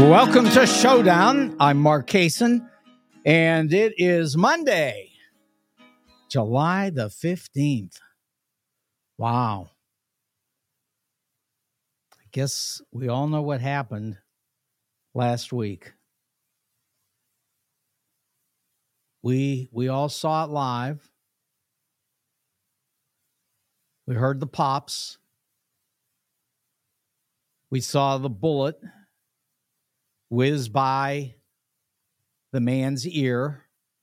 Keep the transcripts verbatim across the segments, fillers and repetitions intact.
Welcome to Showdown. I'm Mark Kaysen, and it is Monday, July the fifteenth. Wow. I guess we all know what happened last week. We we all saw it live. We heard the pops. We saw the bullet whiz by the man's ear.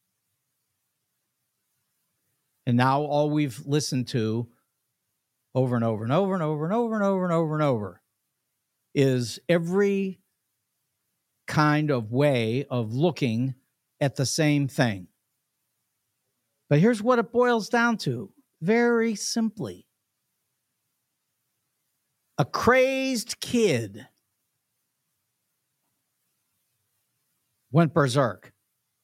And now all we've listened to over and over and over and over and over and over and over and over is every kind of way of looking at the same thing. But here's what it boils down to, very simply. A crazed kid went berserk.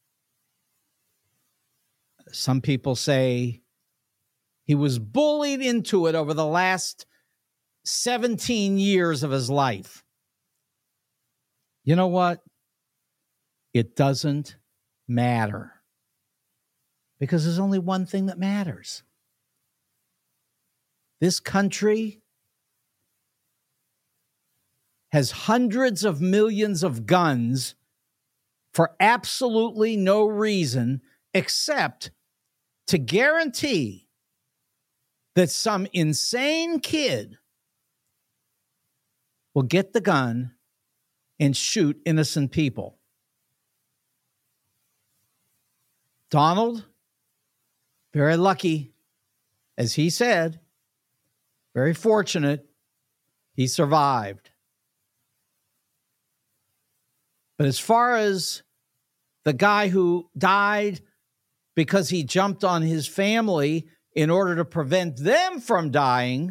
Some people say he was bullied into it over the last seventeen years of his life. You know what? It doesn't matter. Because there's only one thing that matters. This country has hundreds of millions of guns for absolutely no reason except to guarantee that some insane kid will get the gun and shoot innocent people. Donald, very lucky, as he said, very fortunate, he survived. But as far as the guy who died because he jumped on his family in order to prevent them from dying,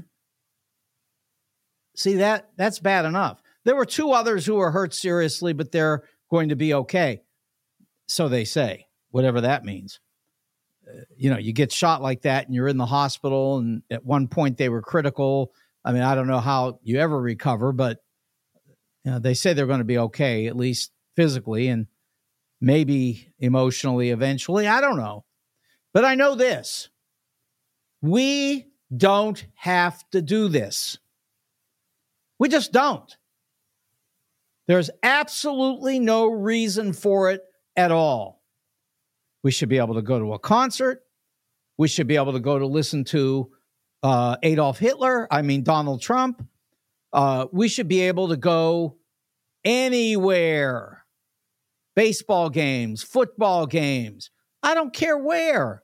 see, that that's bad enough. There were two others who were hurt seriously, but they're going to be okay. So they say, whatever that means. Uh, you know, you get shot like that and you're in the hospital, and at one point they were critical. I mean, I don't know how you ever recover, but you know, they say they're going to be okay, at least physically and maybe emotionally eventually. I don't know. But I know this. We don't have to do this. We just don't. There's absolutely no reason for it at all. We should be able to go to a concert. We should be able to go to listen to uh, Adolf Hitler. I mean, Donald Trump. Uh, we should be able to go anywhere. Baseball games, football games. I don't care where.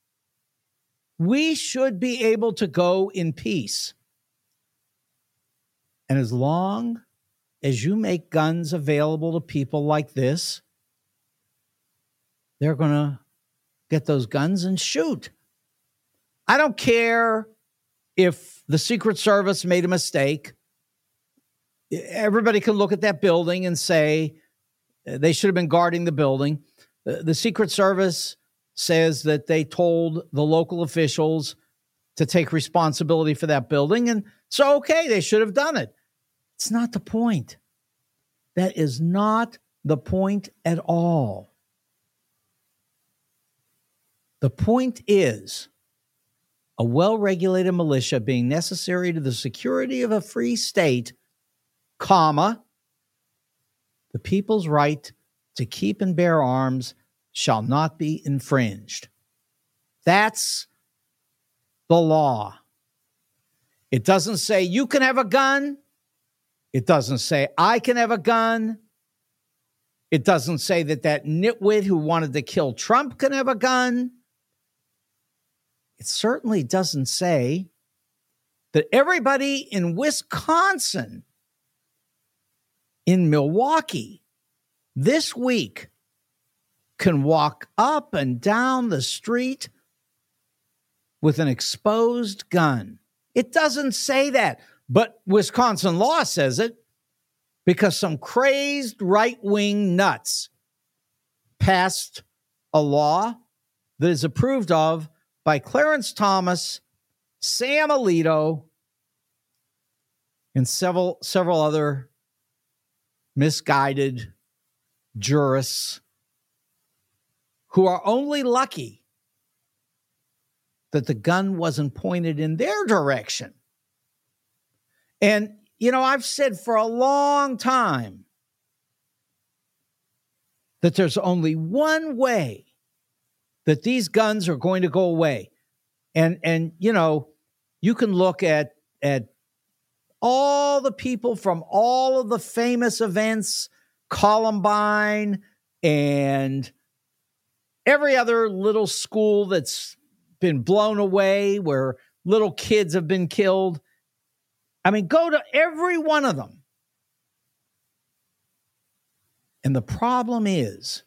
We should be able to go in peace. And as long as you make guns available to people like this, they're going to get those guns and shoot. I don't care if the Secret Service made a mistake. Everybody can look at that building and say they should have been guarding the building. The Secret Service says that they told the local officials to take responsibility for that building. And so, okay, they should have done it. It's not the point. That is not the point at all. The point is a well-regulated militia being necessary to the security of a free state, comma, the people's right to keep and bear arms shall not be infringed. That's the law. It doesn't say you can have a gun. It doesn't say I can have a gun. It doesn't say that that nitwit who wanted to kill Trump can have a gun. It certainly doesn't say that everybody in Wisconsin, in Milwaukee, this week can walk up and down the street with an exposed gun. It doesn't say that, but Wisconsin law says it because some crazed right-wing nuts passed a law that is approved of by Clarence Thomas, Sam Alito, and several several other misguided jurists who are only lucky that the gun wasn't pointed in their direction. And, you know, I've said for a long time that there's only one way that these guns are going to go away. And, and you know, you can look at, at all the people from all of the famous events, Columbine and every other little school that's been blown away where little kids have been killed. I mean, go to every one of them. And the problem is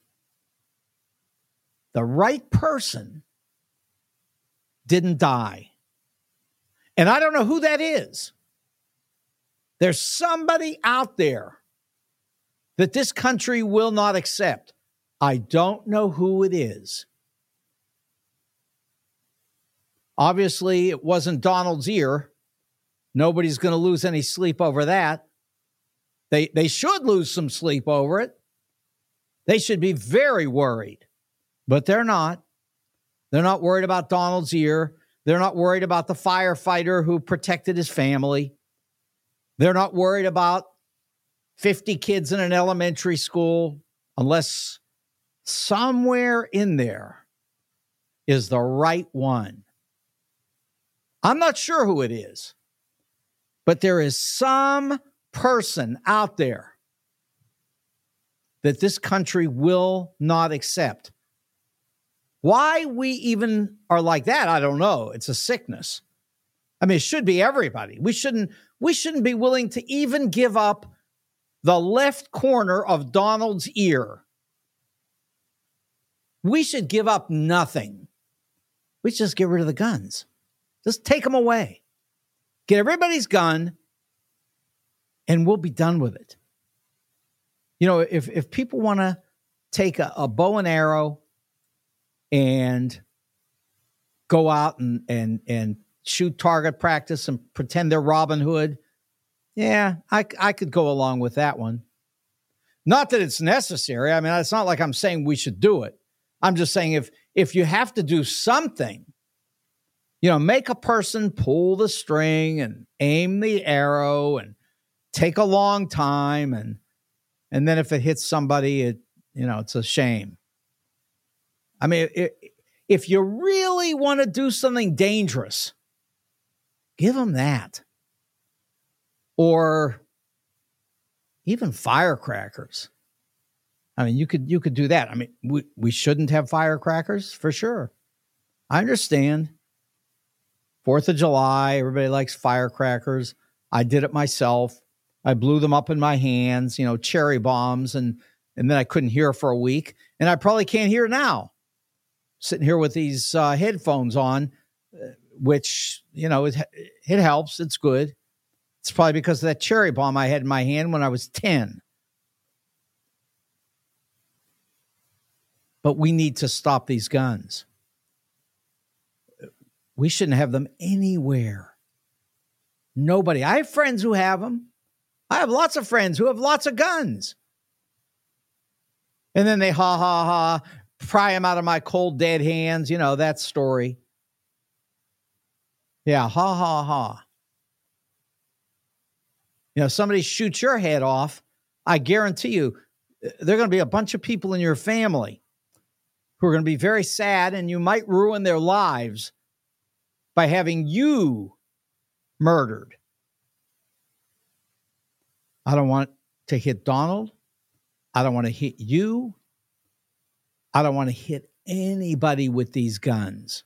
the right person didn't die. And I don't know who that is. There's somebody out there that this country will not accept. I don't know who it is. Obviously, it wasn't Donald's ear. Nobody's going to lose any sleep over that. They, they should lose some sleep over it. They should be very worried, but they're not. They're not worried about Donald's ear. They're not worried about the firefighter who protected his family. They're not worried about fifty kids in an elementary school, unless somewhere in there is the right one. I'm not sure who it is, but there is some person out there that this country will not accept. Why we even are like that, I don't know. It's a sickness. I mean, it should be everybody. We shouldn't, we shouldn't be willing to even give up the left corner of Donald's ear. We should give up nothing. We should just get rid of the guns. Just take them away. Get everybody's gun, and we'll be done with it. You know, if, if people want to take a, a bow and arrow and go out and, and, and shoot target practice and pretend they're Robin Hood, yeah, I, I could go along with that one. Not that it's necessary. I mean, it's not like I'm saying we should do it. I'm just saying if if you have to do something, you know, make a person pull the string and aim the arrow and take a long time. And, and then if it hits somebody, it, you know, it's a shame. I mean, it, if you really want to do something dangerous, give them that. Or even firecrackers. I mean, you could you could do that. I mean, we, we shouldn't have firecrackers, for sure. I understand. Fourth of July, everybody likes firecrackers. I did it myself. I blew them up in my hands, you know, cherry bombs, and and then I couldn't hear for a week. And I probably can't hear now. Sitting here with these uh, headphones on, uh, which, you know, it, it helps. It's good. It's probably because of that cherry bomb I had in my hand when I was ten. But we need to stop these guns. We shouldn't have them anywhere. Nobody. I have friends who have them. I have lots of friends who have lots of guns. And then they ha, ha, ha, pry them out of my cold, dead hands. You know, that story. Yeah, ha, ha, ha. You know, somebody shoots your head off, I guarantee you, there are going to be a bunch of people in your family who are going to be very sad, and you might ruin their lives by having you murdered. I don't want to hit Donald. I don't want to hit you. I don't want to hit anybody with these guns.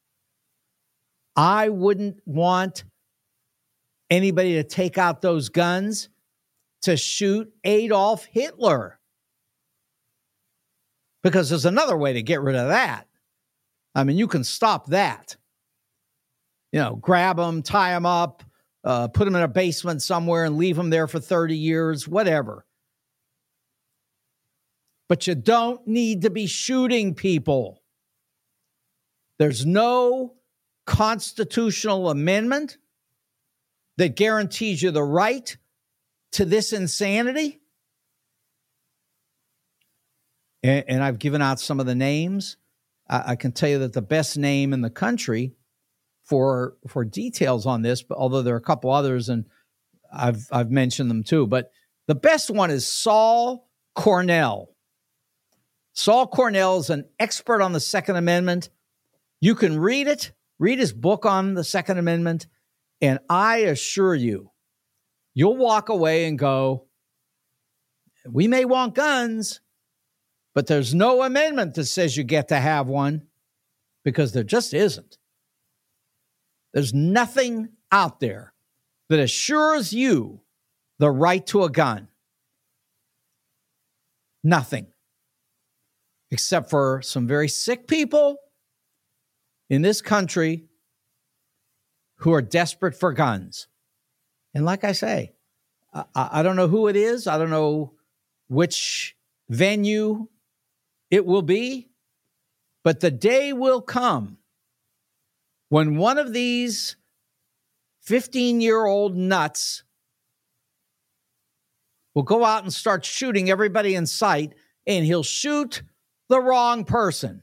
I wouldn't want anybody to take out those guns to shoot Adolf Hitler. Because there's another way to get rid of that. I mean, you can stop that. You know, grab them, tie them up, uh, put them in a basement somewhere and leave them there for thirty years, whatever. But you don't need to be shooting people. There's no constitutional amendment that guarantees you the right to this insanity. and, and I've given out some of the names. I, I can tell you that the best name in the country for for details on this, but although there are a couple others, and I've I've mentioned them too, but the best one is Saul Cornell. Saul Cornell is an expert on the Second Amendment. You can read it, read his book on the Second Amendment, and I assure you, you'll walk away and go, we may want guns, but there's no amendment that says you get to have one, because there just isn't. There's nothing out there that assures you the right to a gun. Nothing. Except for some very sick people in this country who are desperate for guns. And like I say, I, I don't know who it is. I don't know which venue it will be. But the day will come when one of these fifteen-year-old nuts will go out and start shooting everybody in sight, and he'll shoot the wrong person.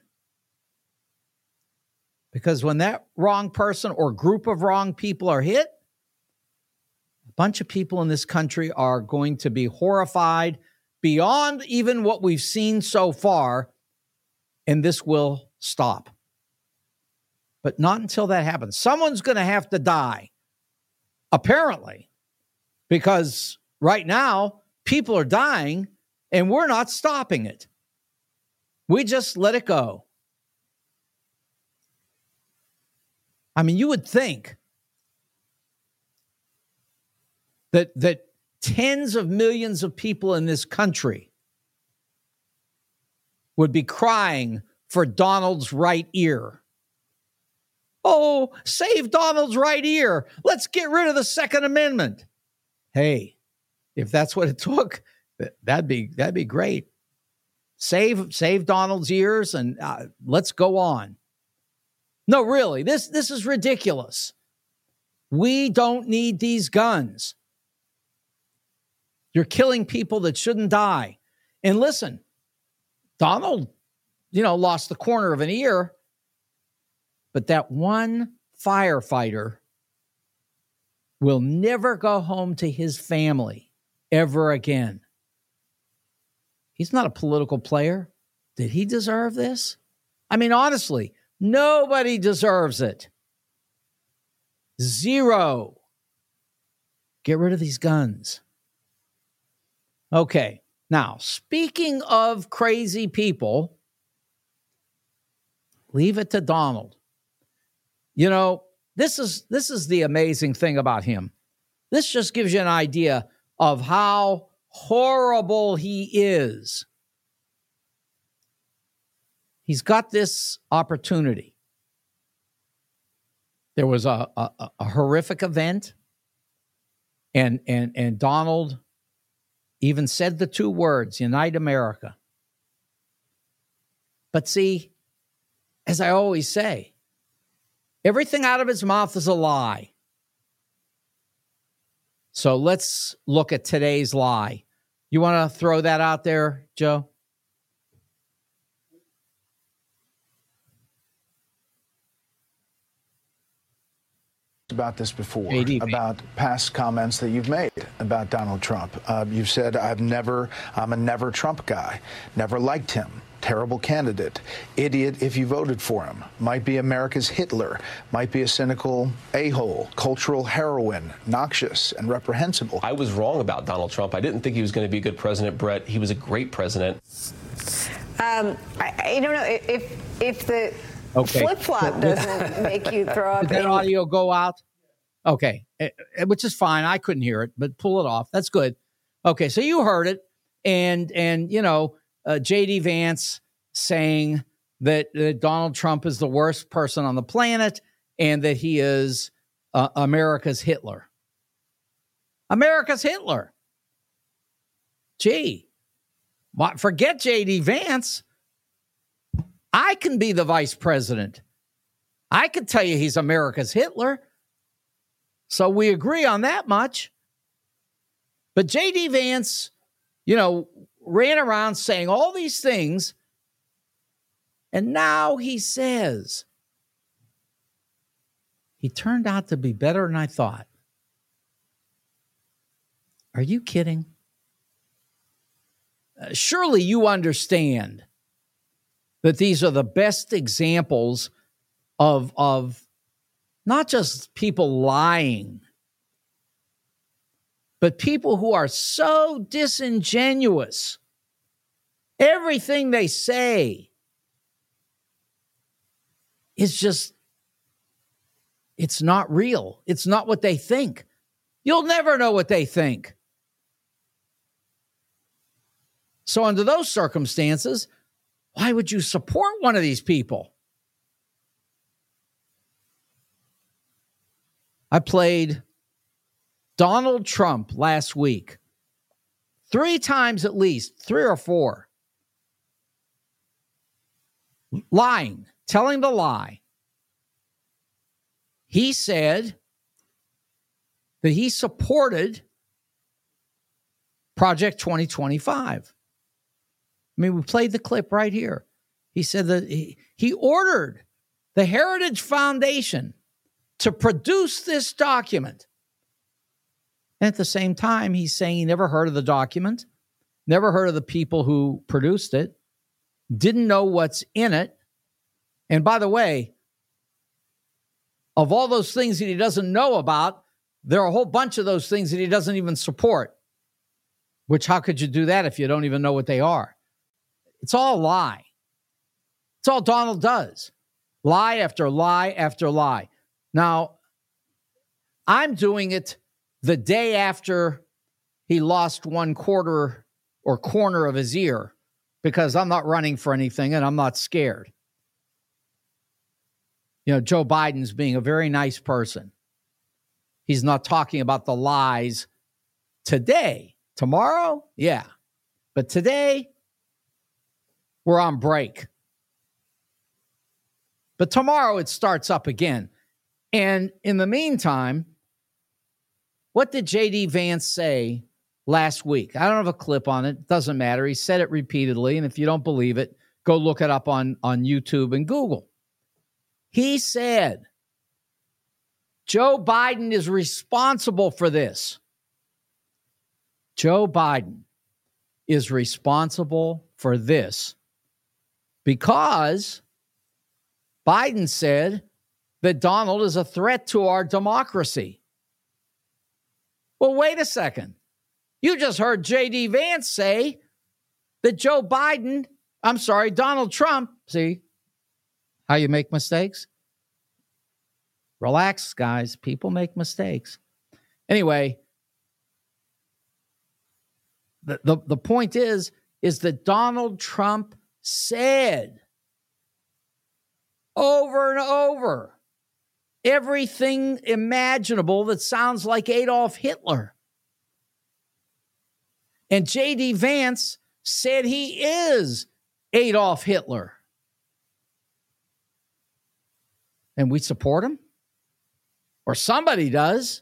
Because when that wrong person or group of wrong people are hit, a bunch of people in this country are going to be horrified beyond even what we've seen so far, and this will stop. But not until that happens. Someone's going to have to die, apparently, because right now people are dying and we're not stopping it. We just let it go. I mean, you would think that that tens of millions of people in this country would be crying for Donald's right ear. Oh, save Donald's right ear. Let's get rid of the Second Amendment. Hey, if that's what it took, that'd be that'd be great. Save save Donald's ears and uh, let's go on. No, really, this this is ridiculous. We don't need these guns. You're killing people that shouldn't die. And listen, Donald, you know, lost the corner of an ear, but that one firefighter will never go home to his family ever again. He's not a political player. Did he deserve this? I mean, honestly, nobody deserves it. Zero. Get rid of these guns. Okay. Now, speaking of crazy people, leave it to Donald. You know, this is this is the amazing thing about him. This just gives you an idea of how horrible he is. He's got this opportunity. There was a, a, a horrific event, and, and, and Donald even said the two words, Unite America. But see, as I always say, everything out of his mouth is a lie. So let's look at today's lie. You want to throw that out there, Joe? About this before, A D P. About past comments that you've made about Donald Trump. Uh, you've said, I've never, I'm a never Trump guy, never liked him, terrible candidate, idiot if you voted for him, might be America's Hitler, might be a cynical a-hole, cultural heroine, noxious and reprehensible. I was wrong about Donald Trump. I didn't think he was going to be a good president, Brett. He was a great president. Um, I, I don't know if if the Okay. flip-flop doesn't make you throw up. Did that in- audio go out? Okay, eh, eh, which is fine. I couldn't hear it, but pull it off. That's good. Okay, so you heard it, and and you know uh, J D Vance saying that uh, Donald Trump is the worst person on the planet, and that he is uh, America's Hitler. America's Hitler. Gee, what, forget J D Vance. I can be the vice president. I can tell you he's America's Hitler. So we agree on that much. But J D Vance, you know, ran around saying all these things, and now he says he turned out to be better than I thought. Are you kidding? Uh, surely you understand that these are the best examples of, of not just people lying, but people who are so disingenuous. Everything they say is just, it's not real. It's not what they think. You'll never know what they think. So under those circumstances, why would you support one of these people? I played Donald Trump last week. Three times at least, three or four. Lying, telling the lie. He said that he supported Project twenty twenty-five. I mean, we played the clip right here. He said that he, he ordered the Heritage Foundation to produce this document. And at the same time, he's saying he never heard of the document, never heard of the people who produced it, didn't know what's in it. And by the way, of all those things that he doesn't know about, there are a whole bunch of those things that he doesn't even support. Which, how could you do that if you don't even know what they are? It's all a lie. It's all Donald does. Lie after lie after lie. Now, I'm doing it the day after he lost one quarter or corner of his ear because I'm not running for anything and I'm not scared. You know, Joe Biden's being a very nice person. He's not talking about the lies today. Tomorrow, yeah. But today, we're on break. But tomorrow, it starts up again. And in the meantime, what did J D Vance say last week? I don't have a clip on it. It doesn't matter. He said it repeatedly. And if you don't believe it, go look it up on, on YouTube and Google. He said, Joe Biden is responsible for this. Joe Biden is responsible for this because Biden said that Donald is a threat to our democracy. Well, wait a second. You just heard J D Vance say that Joe Biden, I'm sorry, Donald Trump, see how you make mistakes? Relax, guys. People make mistakes. Anyway, the, the, the point is, is that Donald Trump said over and over everything imaginable that sounds like Adolf Hitler. And J D Vance said he is Adolf Hitler. And we support him? Or somebody does.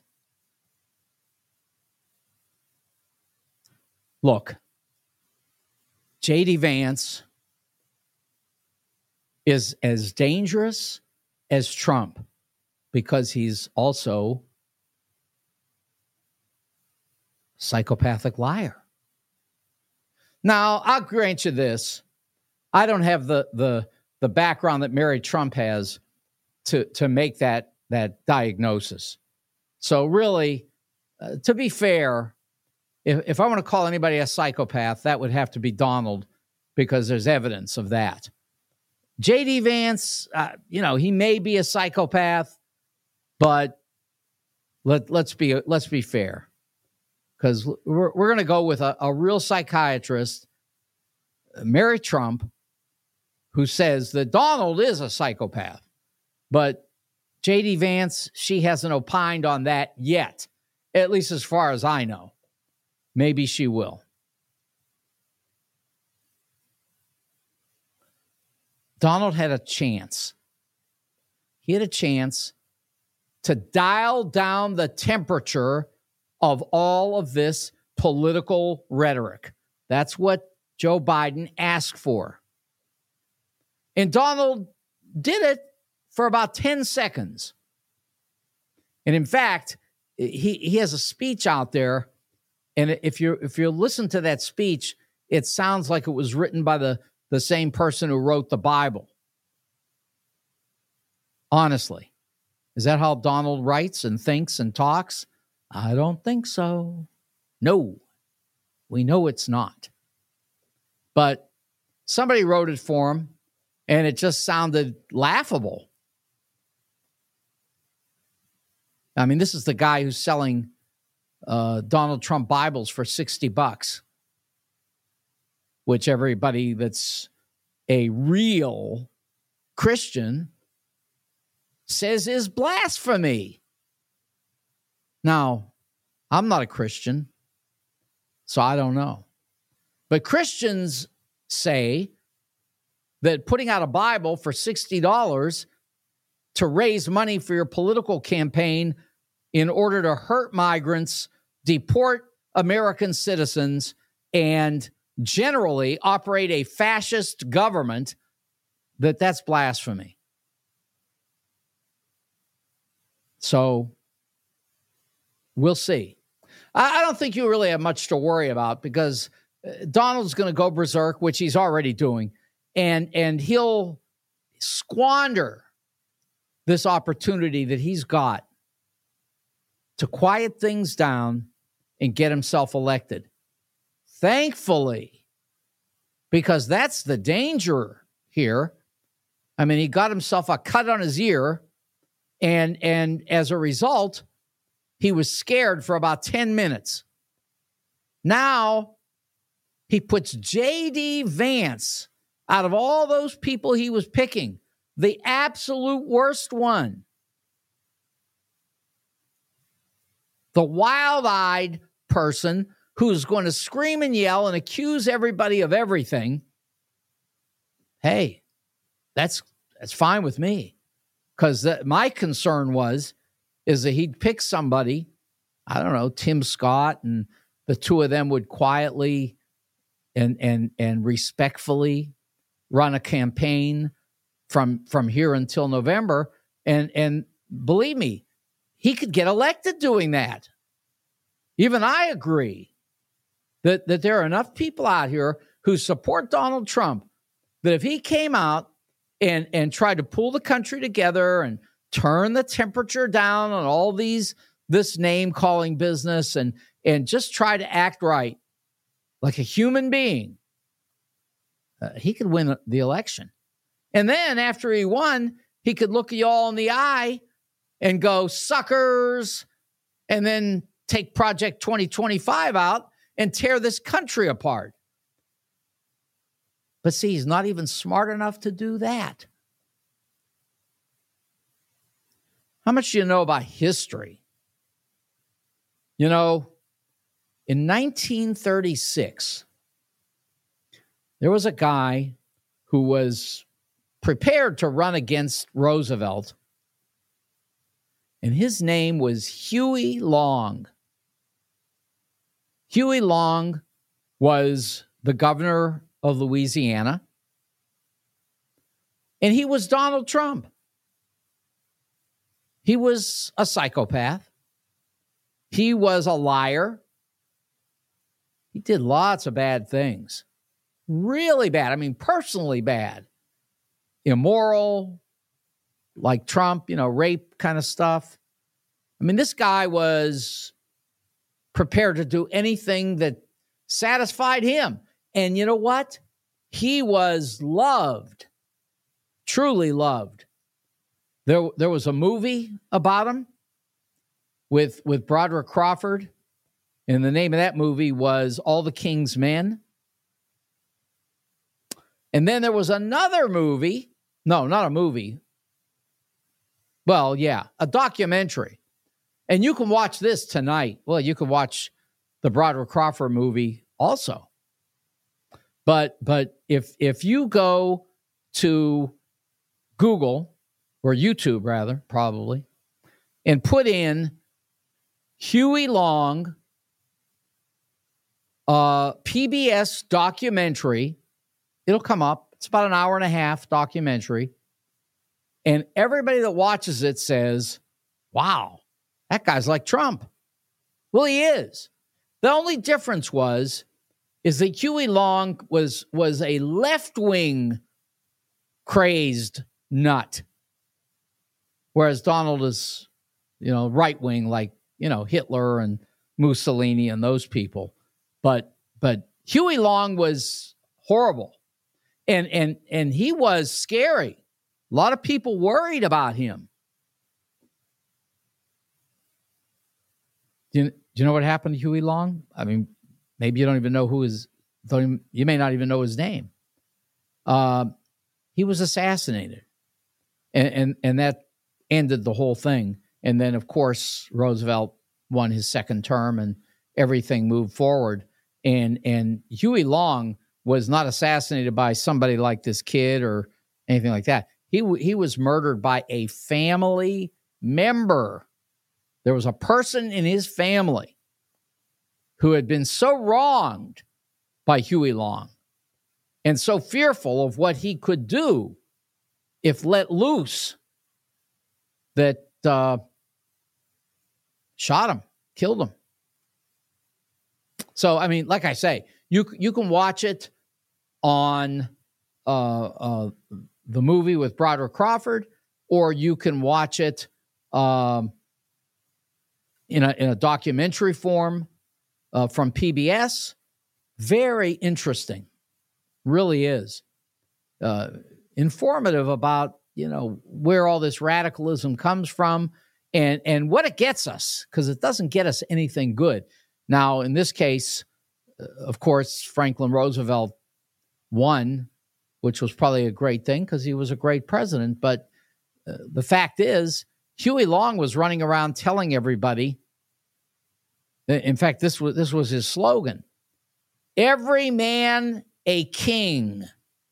Look, J D Vance is as dangerous as Trump because he's also a psychopathic liar. Now, I'll grant you this. I don't have the the the background that Mary Trump has to, to make that, that diagnosis. So really, uh, to be fair, if, if I want to call anybody a psychopath, that would have to be Donald because there's evidence of that. J D Vance, uh, you know, he may be a psychopath, but let, let's be let's be fair. Because we're, we're going to go with a, a real psychiatrist, Mary Trump, who says that Donald is a psychopath. But J D Vance, she hasn't opined on that yet, at least as far as I know. Maybe she will. Donald had a chance. He had a chance to dial down the temperature of all of this political rhetoric. That's what Joe Biden asked for. And Donald did it for about ten seconds. And in fact, he, he has a speech out there. And if you if you listen to that speech, it sounds like it was written by the, the same person who wrote the Bible. Honestly. Is that how Donald writes and thinks and talks? I don't think so. No, we know it's not. But somebody wrote it for him, and it just sounded laughable. I mean, this is the guy who's selling uh, Donald Trump Bibles for sixty bucks, which everybody that's a real Christian says is blasphemy. Now, I'm not a Christian, so I don't know. But Christians say that putting out a Bible for sixty dollars to raise money for your political campaign in order to hurt migrants, deport American citizens, and generally operate a fascist government, that that's blasphemy. So we'll see. I don't think you really have much to worry about because Donald's going to go berserk, which he's already doing, and and he'll squander this opportunity that he's got to quiet things down and get himself elected. Thankfully, because that's the danger here. I mean, he got himself a cut on his ear, and and as a result, he was scared for about ten minutes. Now, he puts J D Vance out of all those people he was picking, the absolute worst one. The wild-eyed person who's going to scream and yell and accuse everybody of everything. Hey, that's that's fine with me. Because my concern was, is that he'd pick somebody, I don't know, Tim Scott, and the two of them would quietly and and and respectfully run a campaign from from here until November. And and believe me, he could get elected doing that. Even I agree that, that there are enough people out here who support Donald Trump that if he came out and, and tried to pull the country together and turn the temperature down on all these, this name calling business and, and just try to act right like a human being, uh, he could win the election. And then after he won, he could look you all in the eye and go, suckers, and then take Project twenty twenty-five out and tear this country apart. But see, he's not even smart enough to do that. How much do you know about history? You know, in nineteen thirty-six, there was a guy who was prepared to run against Roosevelt, and his name was Huey Long. Huey Long was the governor of Louisiana, and he was Donald Trump. He was a psychopath. He was a liar. He did lots of bad things. Really bad. I mean, personally bad. Immoral, like Trump, you know, rape kind of stuff. I mean, this guy was prepared to do anything that satisfied him. And you know what? He was loved, truly loved. There, there was a movie about him with, with Broderick Crawford, and the name of that movie was All the King's Men. And then there was another movie, no, not a movie. Well, yeah, a documentary. And you can watch this tonight. Well, you can watch the Broderick Crawford movie also. But but if if you go to Google or YouTube rather, probably, and put in Huey Long uh, P B S documentary. It'll come up. It's about an hour and a half documentary. And everybody that watches it says, wow, that guy's like Trump. Well, he is. The only difference was, is that Huey Long was, was a left-wing crazed nut, whereas Donald is, you know, right-wing, like, you know, Hitler and Mussolini and those people. But but Huey Long was horrible. And and and he was scary. A lot of people worried about him. Do you, do you know what happened to Huey Long? I mean, maybe you don't even know who his, you may not even know his name. Uh, he was assassinated. And, and, and that ended the whole thing. And then, of course, Roosevelt won his second term and everything moved forward. And, and Huey Long was not assassinated by somebody like this kid or anything like that. He, he was murdered by a family member. There was a person in his family who had been so wronged by Huey Long and so fearful of what he could do if let loose that uh, shot him, killed him. So, I mean, like I say, you you can watch it on uh, uh, the movie with Broderick Crawford, or you can watch it um, in a in a documentary form uh, from P B S. Very interesting, really is uh, informative about, you know, where all this radicalism comes from and and what it gets us, because it doesn't get us anything good. Now, in this case, uh, of course, Franklin Roosevelt won, which was probably a great thing because he was a great president. But uh, the fact is, Huey Long was running around telling everybody. In fact, this was this was his slogan: "Every man a king."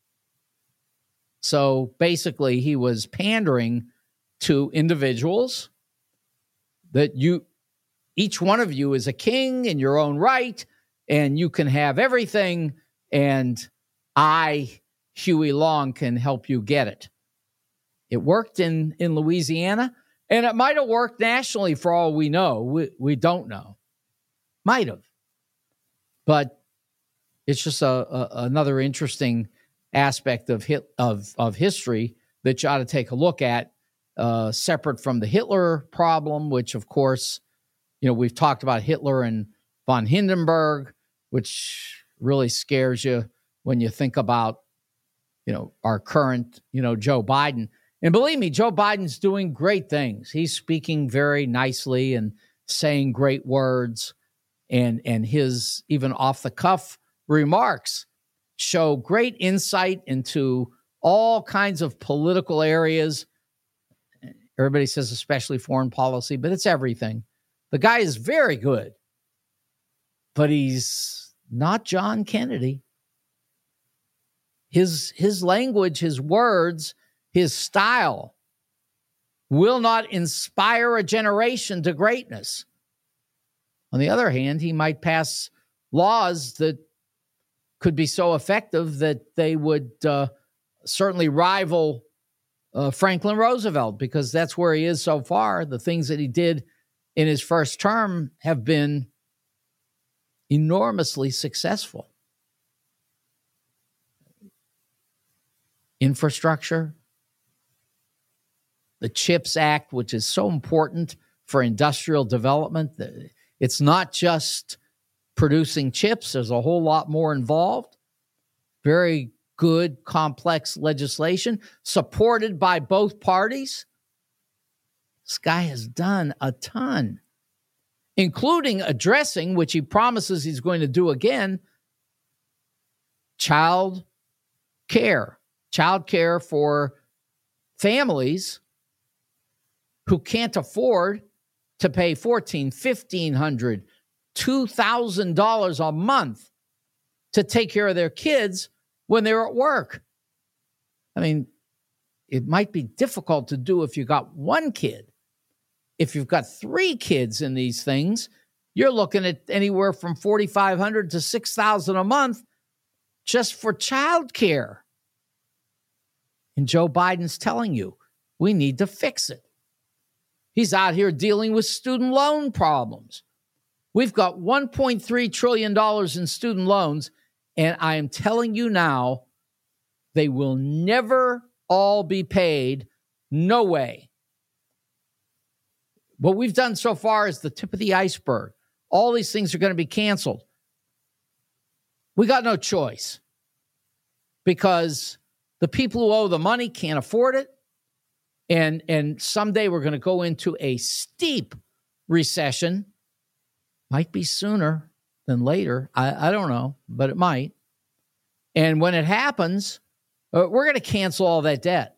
So basically, he was pandering to individuals that you, each one of you is a king in your own right, and you can have everything, and I, Huey Long, can help you get it. It worked in, in Louisiana, and it might have worked nationally for all we know. We, we don't know. Might have. But it's just a, a, another interesting aspect of hit, of of history that you ought to take a look at, uh, separate from the Hitler problem, which, of course, you know, we've talked about Hitler and von Hindenburg, which really scares you when you think about, you know, our current, you know, Joe Biden. And believe me, Joe Biden's doing great things. He's speaking very nicely and saying great words, and and his even off the cuff remarks show great insight into all kinds of political areas. Everybody says especially foreign policy, but it's everything. The guy is very good, but he's not John Kennedy. His, his language, his words, his style will not inspire a generation to greatness. On the other hand, he might pass laws that could be so effective that they would uh, certainly rival uh, Franklin Roosevelt, because that's where he is so far. The things that he did in his first term have been enormously successful. Infrastructure, the CHIPS Act, which is so important for industrial development. It's not just producing chips. There's a whole lot more involved. Very good, complex legislation supported by both parties. This guy has done a ton, including addressing, which he promises he's going to do again, child care. Child care for families who can't afford to pay fourteen hundred dollars, fifteen hundred dollars, two thousand dollars a month to take care of their kids when they're at work. I mean, it might be difficult to do if you got one kid. If you've got three kids in these things, you're looking at anywhere from forty-five hundred dollars to six thousand dollars a month just for childcare. And Joe Biden's telling you, we need to fix it. He's out here dealing with student loan problems. We've got one point three trillion dollars in student loans, and I am telling you now, they will never all be paid. No way. What we've done so far is the tip of the iceberg. All these things are going to be canceled. We got no choice because the people who owe the money can't afford it. And, and someday we're going to go into a steep recession. Might be sooner than later. I, I don't know, but it might. And when it happens, uh, we're going to cancel all that debt.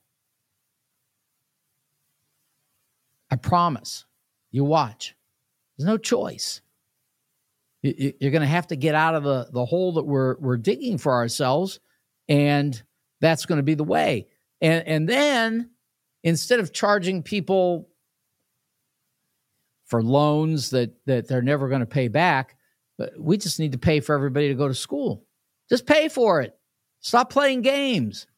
I promise. You watch. There's no choice. You, you're going to have to get out of the, the hole that we're we're digging for ourselves, and that's going to be the way. And and then instead of charging people for loans that, that they're never going to pay back, we just need to pay for everybody to go to school. Just pay for it. Stop playing games.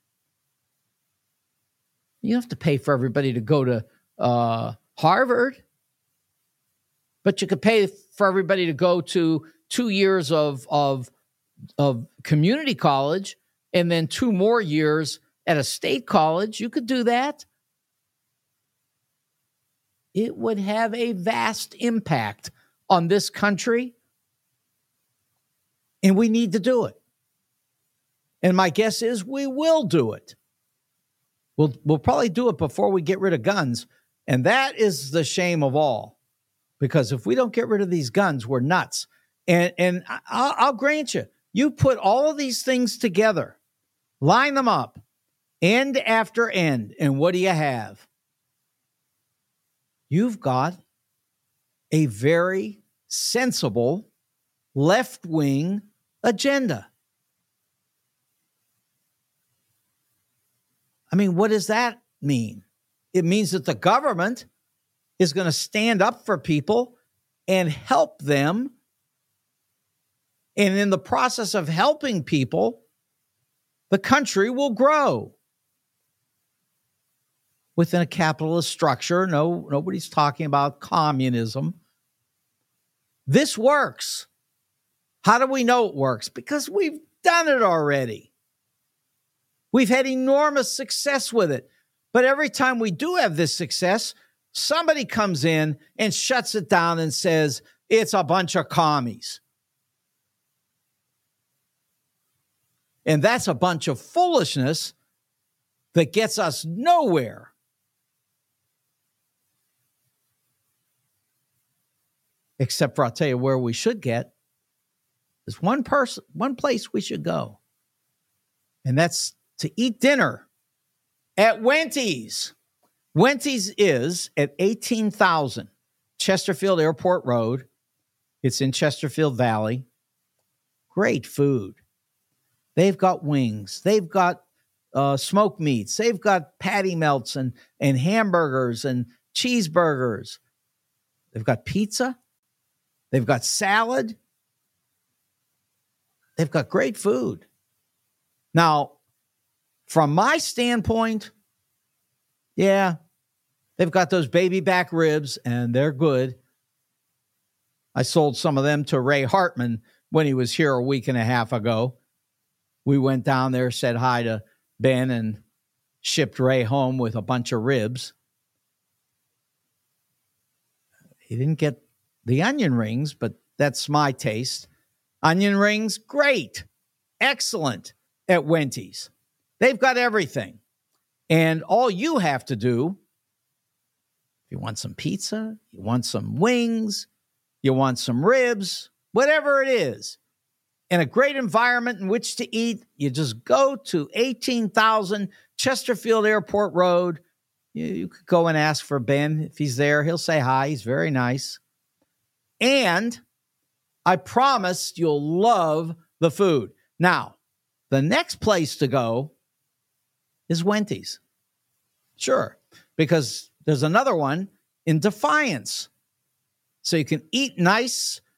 You don't have to pay for everybody to go to uh, Harvard, but you could pay for everybody to go to two years of, of, of community college and then two more years at a state college. You could do that. It would have a vast impact on this country, and we need to do it. And my guess is we will do it. We'll, we'll probably do it before we get rid of guns, and that is the shame of all, because if we don't get rid of these guns, we're nuts. And, and I'll, I'll grant you, you put all of these things together, line them up, end after end, and what do you have? You've got a very sensible left-wing agenda. I mean, what does that mean? It means that the government is going to stand up for people and help them. And in the process of helping people, the country will grow. Within a capitalist structure. No, nobody's talking about communism. This works. How do we know it works? Because we've done it already. We've had enormous success with it. But every time we do have this success, somebody comes in and shuts it down and says, it's a bunch of commies. And that's a bunch of foolishness that gets us nowhere. Except for, I'll tell you where we should get. There's one person, one place we should go. And that's to eat dinner at Wendy's. Wendy's is at eighteen thousand Chesterfield Airport Road. It's in Chesterfield Valley. Great food. They've got wings. They've got uh, smoked meats. They've got patty melts and, and hamburgers and cheeseburgers. They've got pizza. They've got salad. They've got great food. Now, from my standpoint, yeah, they've got those baby back ribs, and they're good. I sold some of them to Ray Hartman when he was here a week and a half ago. We went down there, said hi to Ben, and shipped Ray home with a bunch of ribs. He didn't get the onion rings, but that's my taste. Onion rings, great, excellent at Wendy's. They've got everything. And all you have to do, if you want some pizza, you want some wings, you want some ribs, whatever it is, and a great environment in which to eat, you just go to eighteen thousand Chesterfield Airport Road. You, you could go and ask for Ben. If he's there, he'll say hi. He's very nice. And I promise you'll love the food. Now, the next place to go is Wendy's. Sure, because there's another one in Defiance. So you can eat nice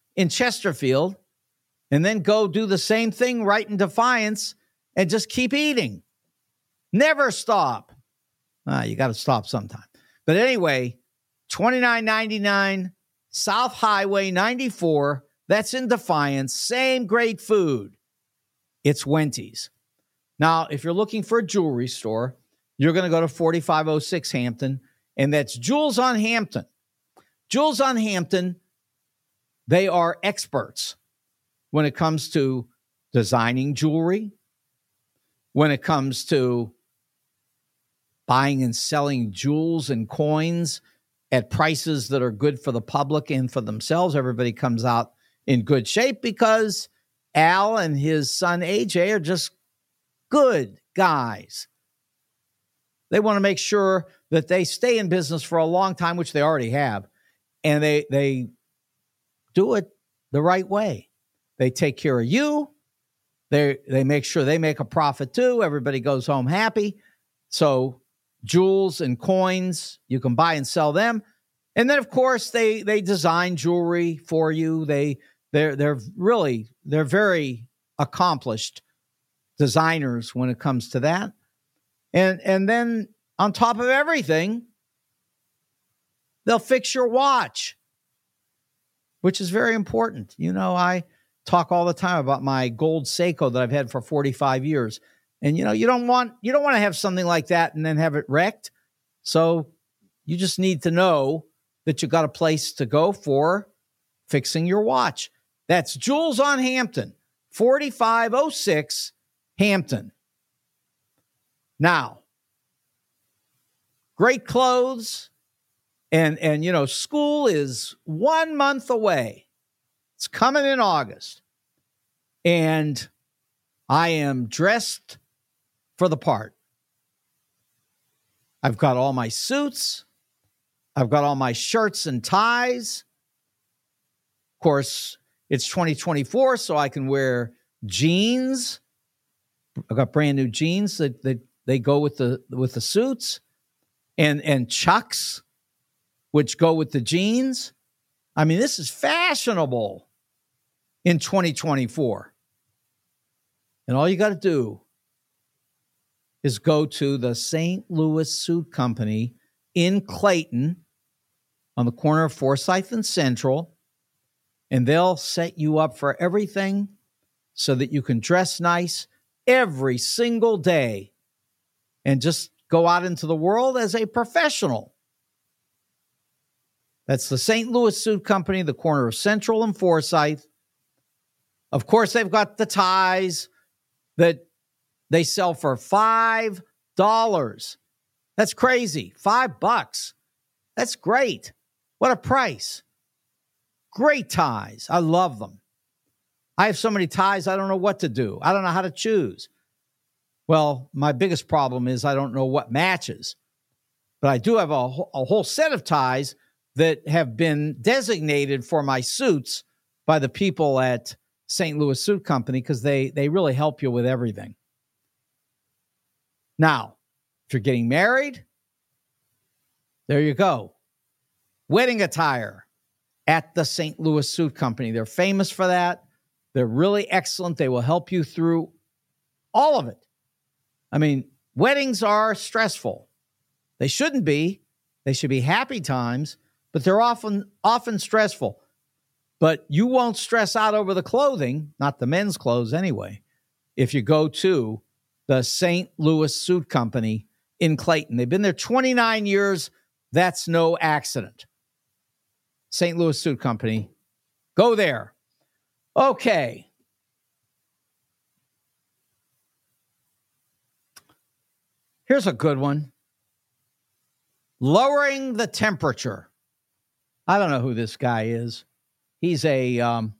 in Chesterfield and then go do the same thing right in Defiance and just keep eating. Never stop. Ah, you got to stop sometime. But anyway, twenty-nine ninety-nine South Highway ninety-four. That's in Defiance. Same great food. It's Wendy's. Now, if you're looking for a jewelry store, you're going to go to forty-five oh six Hampton, and that's Jewels on Hampton. Jewels on Hampton, they are experts when it comes to designing jewelry, when it comes to buying and selling jewels and coins at prices that are good for the public and for themselves. Everybody comes out in good shape because Al and his son A J are just good guys. They want to make sure that they stay in business for a long time, which they already have, and they they do it the right way. They take care of you. They they make sure they make a profit too. Everybody goes home happy. So jewels and coins, you can buy and sell them. And then, of course, they they design jewelry for you. They they're they're really they're very accomplished designers when it comes to that. And and then on top of everything, they'll fix your watch, which is very important. You know, I talk all the time about my gold Seiko that I've had for forty-five years. And, you know, you don't want you don't want to have something like that and then have it wrecked. So you just need to know that you got a place to go for fixing your watch. That's Jewels on Hampton, forty-five oh six Hampton. Now, great clothes, and, and, you know, school is one month away. It's coming in August. And I am dressed for the part. I've got all my suits. I've got all my shirts and ties. Of course, it's twenty twenty-four, so I can wear jeans. I've got brand new jeans that, that they go with the with the suits, and and Chucks, which go with the jeans. I mean, this is fashionable in twenty twenty-four. And all you got to do is go to the Saint Louis Suit Company in Clayton on the corner of Forsyth and Central, and they'll set you up for everything so that you can dress nice every single day and just go out into the world as a professional. That's the Saint Louis Suit Company, the corner of Central and Forsyth. Of course, they've got the ties that they sell for five dollars. That's crazy. Five bucks. That's great. What a price. Great ties. I love them. I have so many ties, I don't know what to do. I don't know how to choose. Well, my biggest problem is I don't know what matches. But I do have a, a whole set of ties that have been designated for my suits by the people at Saint Louis Suit Company because they, they really help you with everything. Now, if you're getting married, there you go. Wedding attire at the Saint Louis Suit Company. They're famous for that. They're really excellent. They will help you through all of it. I mean, weddings are stressful. They shouldn't be. They should be happy times, but they're often often stressful. But you won't stress out over the clothing, not the men's clothes anyway, if you go to the Saint Louis Suit Company in Clayton. They've been there twenty-nine years. That's no accident. Saint Louis Suit Company. Go there. Okay. Here's a good one. Lowering the temperature. I don't know who this guy is. He's a um,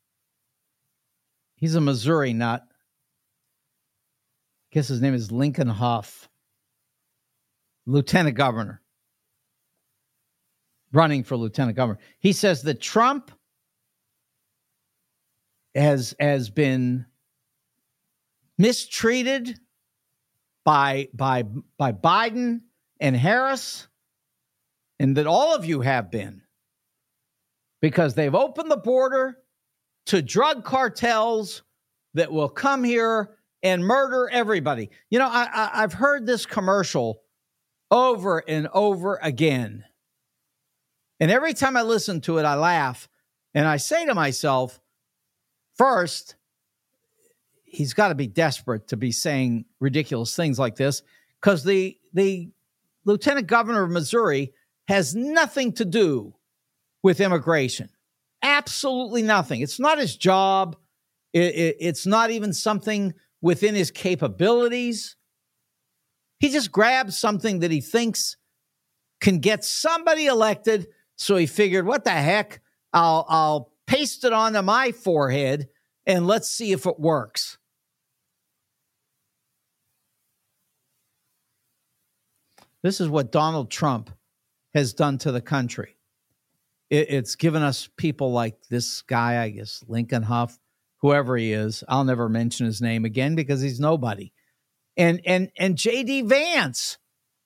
he's a Missouri nut. I guess his name is Lincoln Huff. Lieutenant governor. Running for lieutenant governor. He says that Trump has, has been mistreated by, by, by Biden and Harris, and that all of you have been. because they've opened the border to drug cartels that will come here and murder everybody. You know, I, I, I've heard this commercial over and over again. And every time I listen to it, I laugh. And I say to myself, first, he's got to be desperate to be saying ridiculous things like this, because the, the lieutenant governor of Missouri has nothing to do with immigration. Absolutely nothing. It's not his job. It, it, it's not even something within his capabilities. He just grabs something that he thinks can get somebody elected. So he figured, what the heck? I'll, I'll paste it onto my forehead and let's see if it works. This is what Donald Trump has done to the country. It, it's given us people like this guy, I guess, Lincoln Huff, whoever he is. I'll never mention his name again because he's nobody. And and and J D Vance.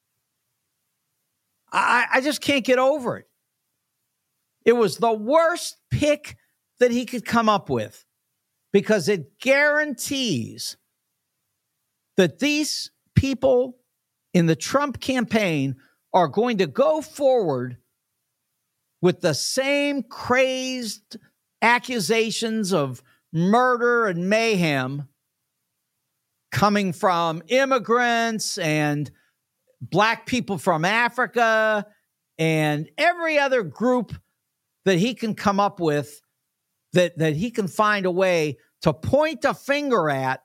I, I just can't get over it. It was the worst pick that he could come up with because it guarantees that these people in the Trump campaign are going to go forward with the same crazed accusations of murder and mayhem coming from immigrants and black people from Africa and every other group that he can come up with, that, that he can find a way to point a finger at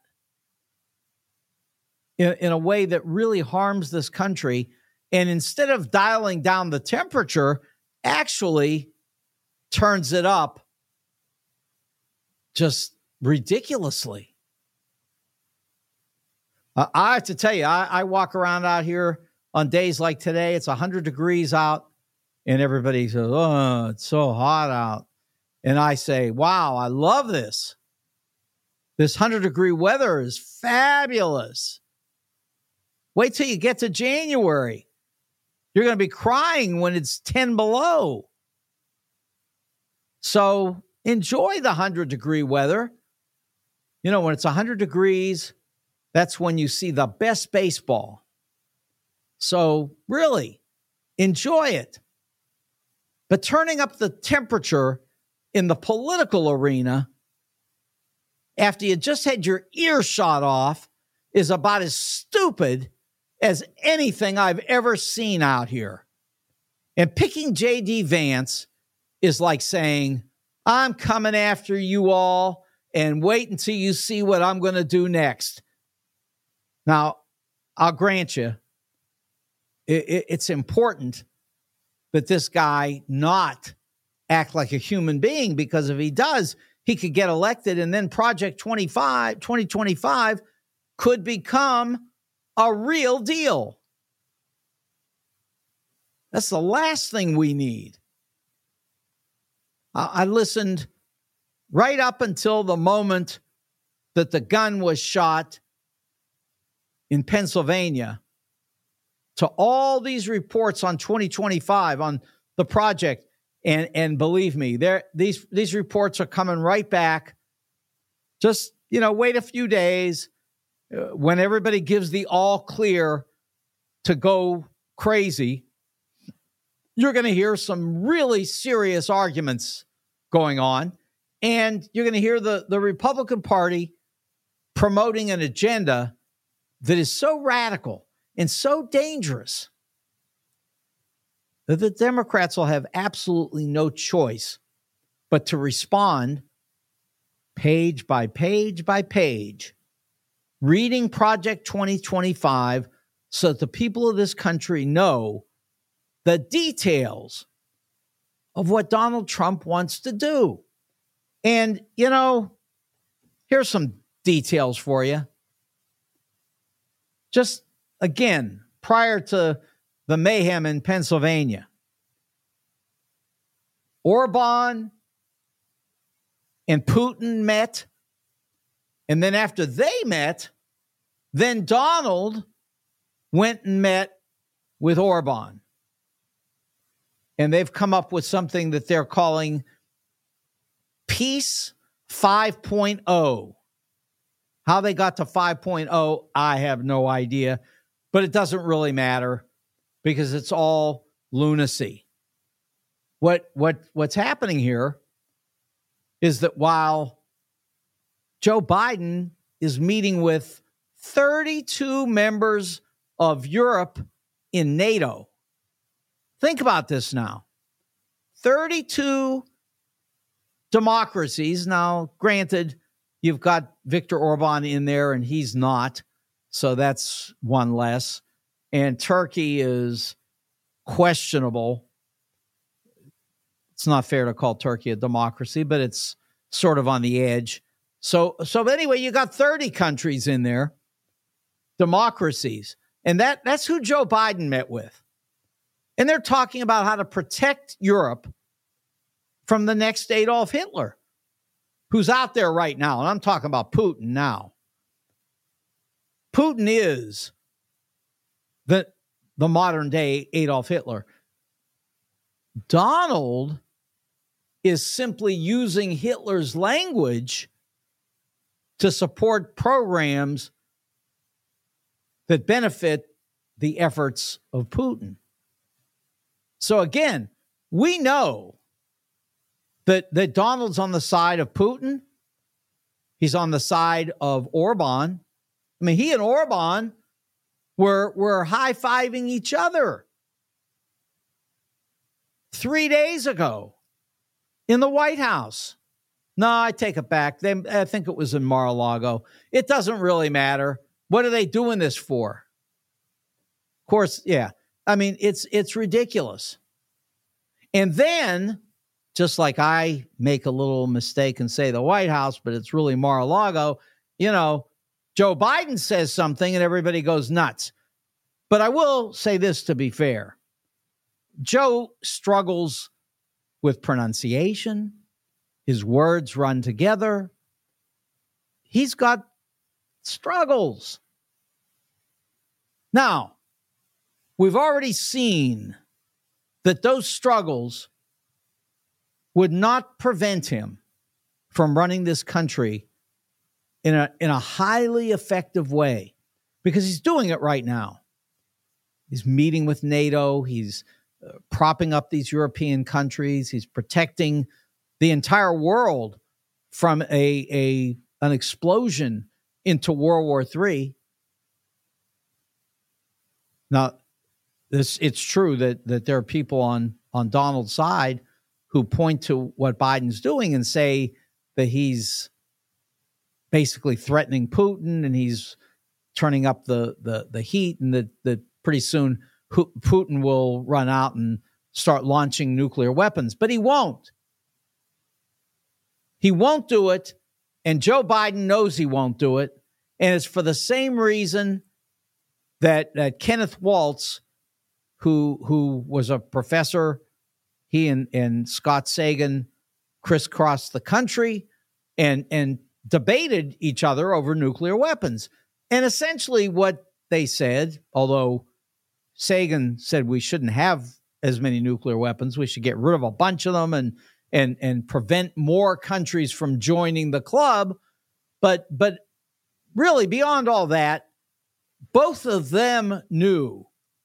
in, in a way that really harms this country. And instead of dialing down the temperature, actually turns it up just ridiculously. Uh, I have to tell you, I, I walk around out here on days like today. It's one hundred degrees out, and everybody says, oh, it's so hot out. And I say, wow, I love this. This one hundred degree weather is fabulous. Wait till you get to January. You're going to be crying when it's ten below. So enjoy the one hundred degree weather. You know, when it's one hundred degrees, that's when you see the best baseball. So really, enjoy it. But turning up the temperature in the political arena after you just had your ear shot off is about as stupid as anything I've ever seen out here. And picking J D Vance is like saying, I'm coming after you all and wait until you see what I'm going to do next. Now, I'll grant you, it, it, it's important that this guy not act like a human being, because if he does, he could get elected, and then Project twenty-five, twenty twenty-five could become a real deal. That's the last thing we need. I, I listened right up until the moment that the gun was shot in Pennsylvania to all these reports on twenty twenty-five on the project. And, and believe me, there these, these reports are coming right back. Just, you know, wait a few days uh, when everybody gives the all clear to go crazy. You're going to hear some really serious arguments going on. And you're going to hear the, the Republican Party promoting an agenda that is so radical and so dangerous that the Democrats will have absolutely no choice but to respond page by page by page, reading Project twenty twenty-five so that the people of this country know the details of what Donald Trump wants to do. And, you know, here's some details for you. Just, again, prior to the mayhem in Pennsylvania, Orban and Putin met. And then after they met, then Donald went and met with Orban. And they've come up with something that they're calling Peace five point oh. How they got to five point oh, I have no idea, but it doesn't really matter because it's all lunacy. What what what's happening here is that while Joe Biden is meeting with thirty-two members of Europe in NATO, think about this now. thirty-two democracies. Now, granted, you've got Viktor Orban in there and he's not, so that's one less. And Turkey is questionable. It's not fair to call Turkey a democracy, but it's sort of on the edge. So, so anyway, you got thirty countries in there, democracies. And that, that's who Joe Biden met with. And they're talking about how to protect Europe from the next Adolf Hitler, who's out there right now. And I'm talking about Putin now. Putin is the, the modern day Adolf Hitler. Donald is simply using Hitler's language to support programs that benefit the efforts of Putin. So again, we know that, that Donald's on the side of Putin. He's on the side of Orban. I mean, he and Orban were, were high-fiving each other three days ago in the White House. No, I take it back. They, I think it was in Mar-a-Lago. It doesn't really matter. What are they doing this for? Of course, yeah. I mean, it's it's ridiculous. And then, just like I make a little mistake and say the White House, but it's really Mar-a-Lago, you know, Joe Biden says something and everybody goes nuts. But I will say this to be fair. Joe struggles with pronunciation. His words run together. He's got struggles. Now, we've already seen that those struggles would not prevent him from running this country in a, in a highly effective way, because he's doing it right now. He's meeting with NATO. He's uh, propping up these European countries. He's protecting the entire world from a, a an explosion into World War Three. Now, this it's true that that there are people on, on Donald's side who point to what Biden's doing and say that he's basically threatening Putin and he's turning up the the, the heat, and that, that pretty soon Putin will run out and start launching nuclear weapons. But he won't. He won't do it, and Joe Biden knows he won't do it, and it's for the same reason that, that Kenneth Waltz, who who was a professor, he and, and Scott Sagan crisscrossed the country and, and debated each other over nuclear weapons. And essentially what they said, although Sagan said we shouldn't have as many nuclear weapons, we should get rid of a bunch of them and and and prevent more countries from joining the club. But but really, beyond all that, both of them knew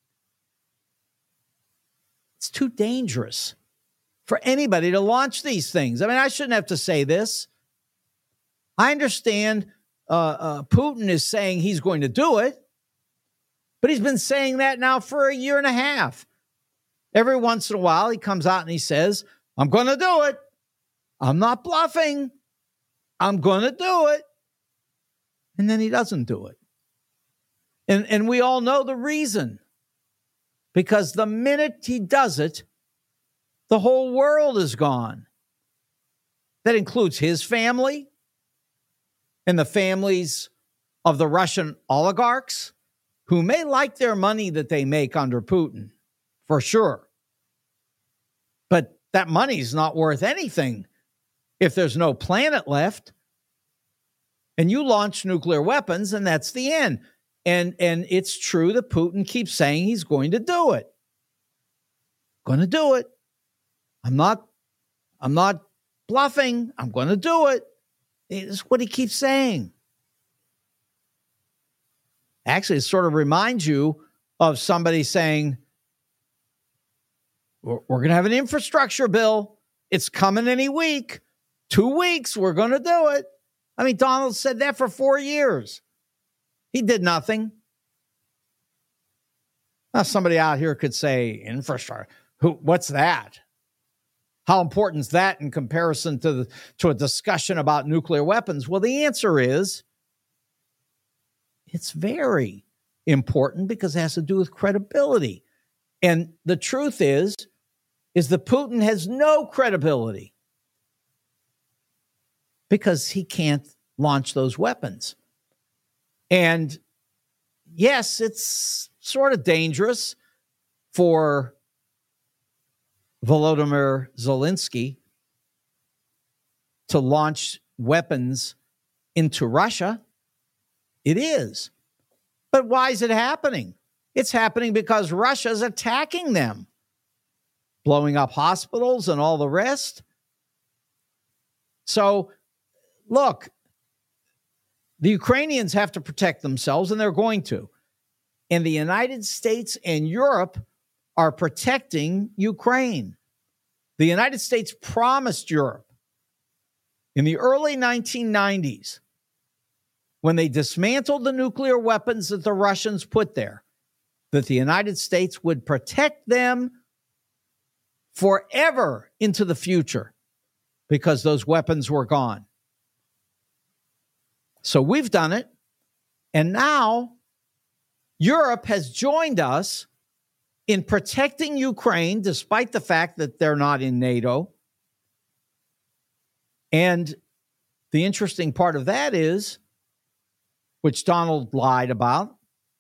it's too dangerous for anybody to launch these things. I mean, I shouldn't have to say this. I understand uh, uh, Putin is saying he's going to do it, but he's been saying that now for a year and a half. Every once in a while, he comes out and he says, I'm going to do it. I'm not bluffing. I'm going to do it. And then he doesn't do it. And, and we all know the reason. Because the minute he does it, the whole world is gone. That includes his family and the families of the Russian oligarchs who may like their money that they make under Putin, for sure. But that money's not worth anything if there's no planet left. And you launch nuclear weapons, and that's the end. And, and it's true that Putin keeps saying he's going to do it. Going to do it. I'm not, I'm not bluffing. I'm going to do it. It's what he keeps saying. Actually, it sort of reminds you of somebody saying, we're, we're going to have an infrastructure bill. It's coming any week. Two weeks, we're going to do it. I mean, Donald said that for four years. He did nothing. Now, somebody out here could say, infrastructure, who? What's that? How important is that in comparison to, the, to a discussion about nuclear weapons? Well, the answer is, it's very important because it has to do with credibility. And the truth is, is that Putin has no credibility because he can't launch those weapons. And yes, it's sort of dangerous for Volodymyr Zelensky to launch weapons into Russia. It is. But why is it happening? It's happening because Russia's attacking them, blowing up hospitals and all the rest. So, look, the Ukrainians have to protect themselves, and they're going to. And the United States and Europe are protecting Ukraine. The United States promised Europe in the early nineteen nineties, when they dismantled the nuclear weapons that the Russians put there, that the United States would protect them forever into the future because those weapons were gone. So we've done it. And now Europe has joined us in protecting Ukraine, despite the fact that they're not in NATO. And the interesting part of that is, which Donald lied about,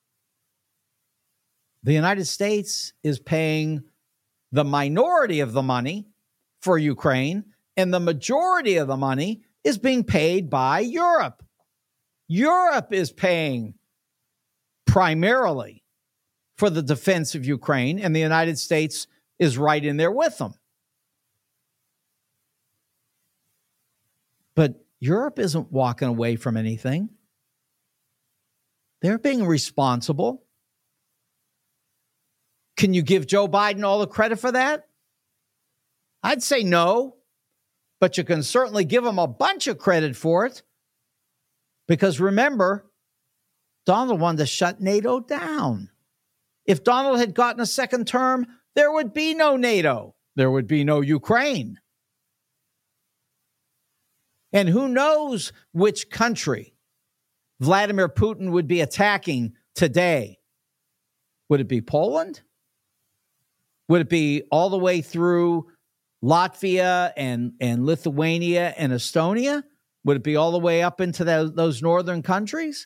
the United States is paying the minority of the money for Ukraine, and the majority of the money is being paid by Europe. Europe is paying primarily for the defense of Ukraine, and the United States is right in there with them. But Europe isn't walking away from anything. They're being responsible. Can you give Joe Biden all the credit for that? I'd say no, but you can certainly give him a bunch of credit for it. Because remember, Donald wanted to shut NATO down. If Donald had gotten a second term, there would be no NATO. There would be no Ukraine. And who knows which country Vladimir Putin would be attacking today? Would it be Poland? Would it be all the way through Latvia and, and Lithuania and Estonia? Would it be all the way up into the, those northern countries?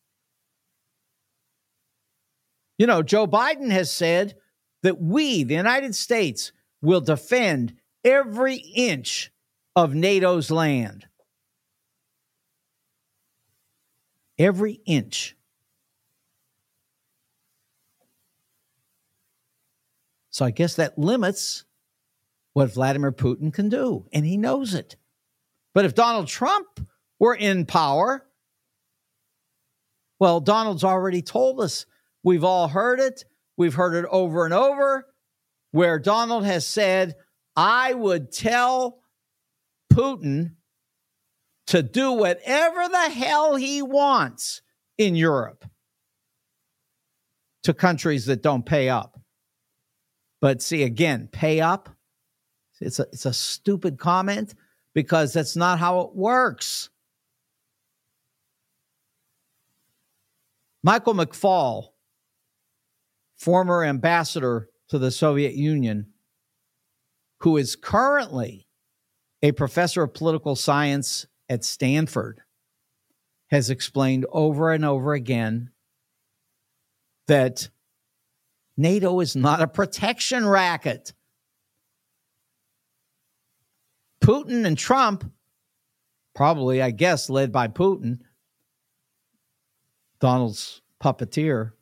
You know, Joe Biden has said that we, the United States, will defend every inch of NATO's land. Every inch. So I guess that limits what Vladimir Putin can do, and he knows it. But if Donald Trump were in power, well, Donald's already told us. We've all heard it. We've heard it over and over, where Donald has said, I would tell Putin to do whatever the hell he wants in Europe to countries that don't pay up. But see, again, pay up. It's a, it's a stupid comment because that's not how it works. Michael McFaul, former ambassador to the Soviet Union, who is currently a professor of political science at Stanford, has explained over and over again that NATO is not a protection racket. Putin and Trump, probably, I guess, led by Putin, Donald's puppeteer,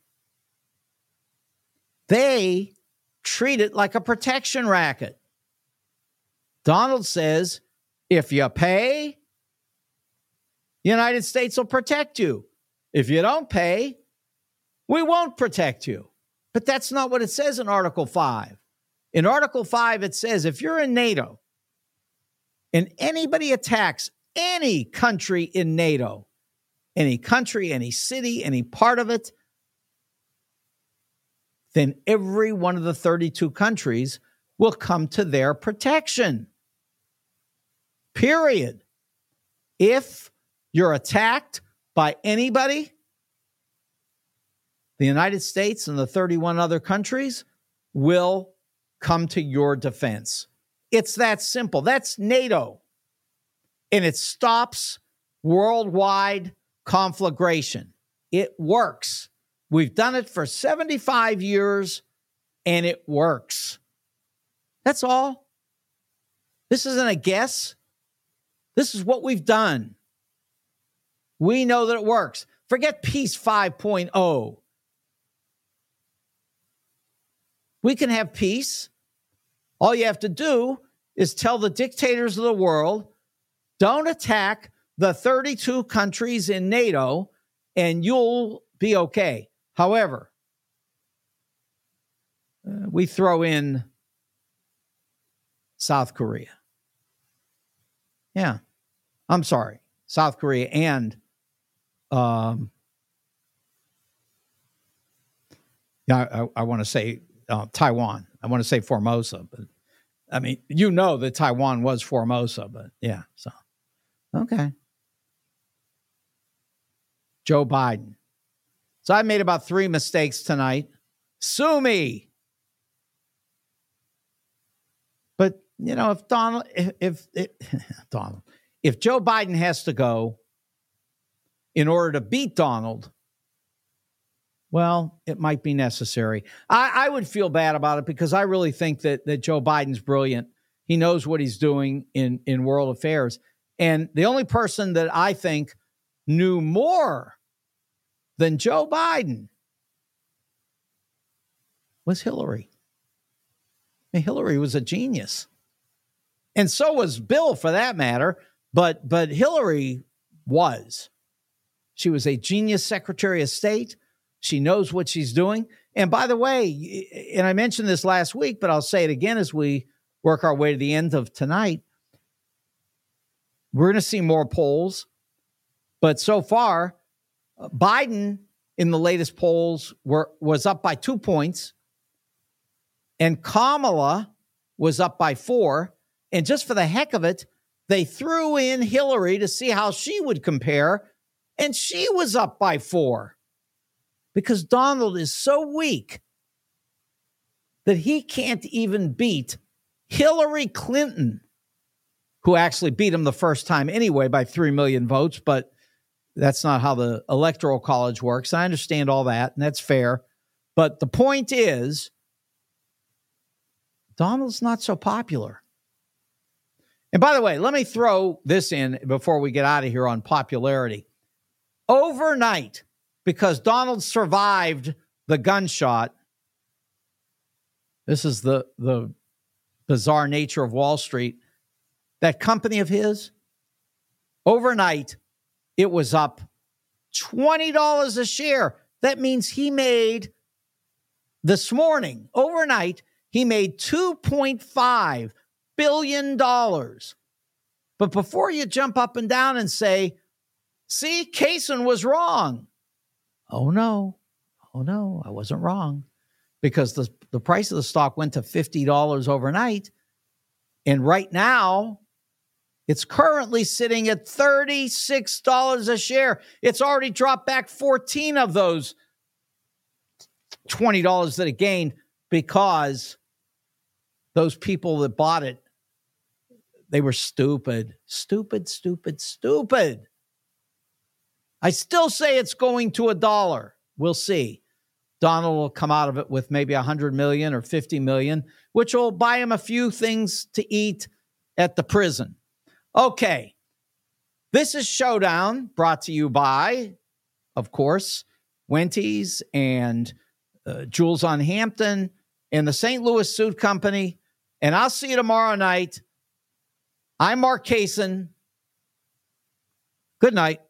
they treat it like a protection racket. Donald says If you pay, the United States will protect you. If you don't pay, we won't protect you. But that's not what it says in Article five. In Article five, it says if you're in NATO and anybody attacks any country in NATO, any country, any city, any part of it, then every one of the thirty-two countries will come to their protection. Period. If you're attacked by anybody, the United States and the thirty-one other countries will come to your defense. It's that simple. That's NATO. And it stops worldwide conflagration. It works. We've done it for seventy-five years, and it works. That's all. This isn't a guess. This is what we've done. We know that it works. Forget Peace five point oh. We can have peace. All you have to do is tell the dictators of the world, don't attack the thirty-two countries in NATO, and you'll be okay. However, uh, we throw in South Korea. Yeah, I'm sorry, South Korea and um, yeah, I, I want to say uh, Taiwan. I want to say Formosa, but I mean, you know that Taiwan was Formosa, but yeah, so okay. Joe Biden. So I made about three mistakes tonight. Sue me. But, you know, if Donald, if, if, if Donald, if Joe Biden has to go in order to beat Donald, well, it might be necessary. I, I would feel bad about it because I really think that, that Joe Biden's brilliant. He knows what he's doing in, in world affairs. And the only person that I think knew more than Joe Biden was Hillary. I mean, Hillary was a genius. And so was Bill, for that matter. But, but Hillary was. She was a genius Secretary of State. She knows what she's doing. And by the way, and I mentioned this last week, but I'll say it again as we work our way to the end of tonight. We're going to see more polls. But so far, Biden in the latest polls were, was up by two points. And Kamala was up by four. And just for the heck of it, they threw in Hillary to see how she would compare. And she was up by four. Because Donald is so weak that he can't even beat Hillary Clinton, who actually beat him the first time anyway by three million votes. But that's not how the Electoral College works. I understand all that, and that's fair. But the point is, Donald's not so popular. And by the way, let me throw this in before we get out of here on popularity. Overnight, because Donald survived the gunshot, this is the, the bizarre nature of Wall Street, that company of his, overnight, it was up twenty dollars a share. That means he made, this morning, overnight, he made two point five billion dollars. But before you jump up and down and say, see, Kaysen was wrong. Oh, no. Oh, no, I wasn't wrong. Because the, the price of the stock went to fifty dollars overnight. And right now, it's currently sitting at thirty-six dollars a share. It's already dropped back fourteen of those twenty dollars that it gained because those people that bought it, they were stupid, stupid, stupid, stupid. I still say it's going to a dollar. We'll see. Donald will come out of it with maybe one hundred million or fifty million, which will buy him a few things to eat at the prison. Okay. This is Showdown, brought to you by, of course, Wenty's and uh, Jules on Hampton and the Saint Louis Suit Company. And I'll see you tomorrow night I'm Mark Kaysen. Good night.